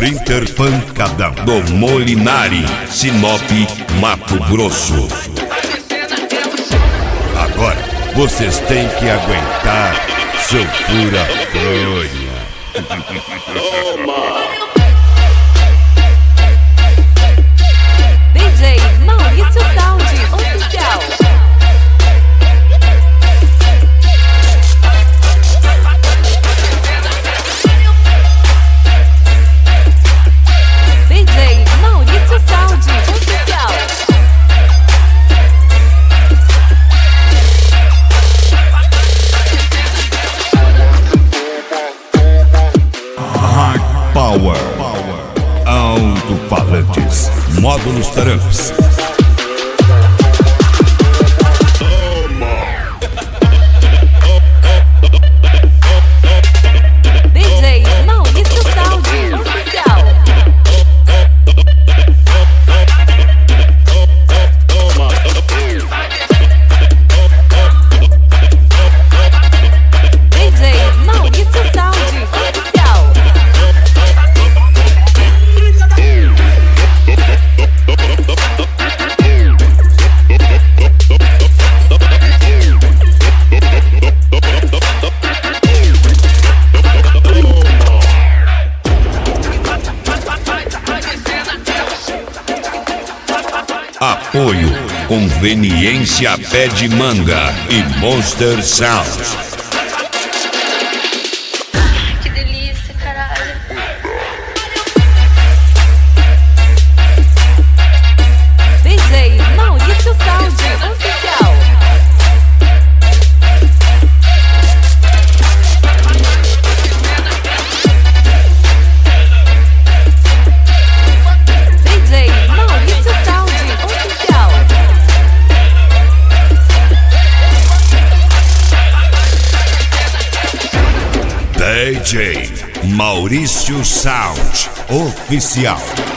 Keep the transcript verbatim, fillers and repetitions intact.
Sprinter Pancadão do Molinari, Sinop, Mato Grosso. Agora vocês têm que aguentar seu fura-fronha. D J Maurício Sound Oficial. D J Maurício Sound Oficial. Hard Power, alto-falantes, módulos Trumps. D J Maurício Sound Oficial. D J Maurício Sound Oficial. Apoio Conveniência Pé de Manga e Monster Sound. Que delícia, caralho. D J Maurício Sound Oficial. D J Maurício Sound Oficial. D J Maurício Sound Oficial.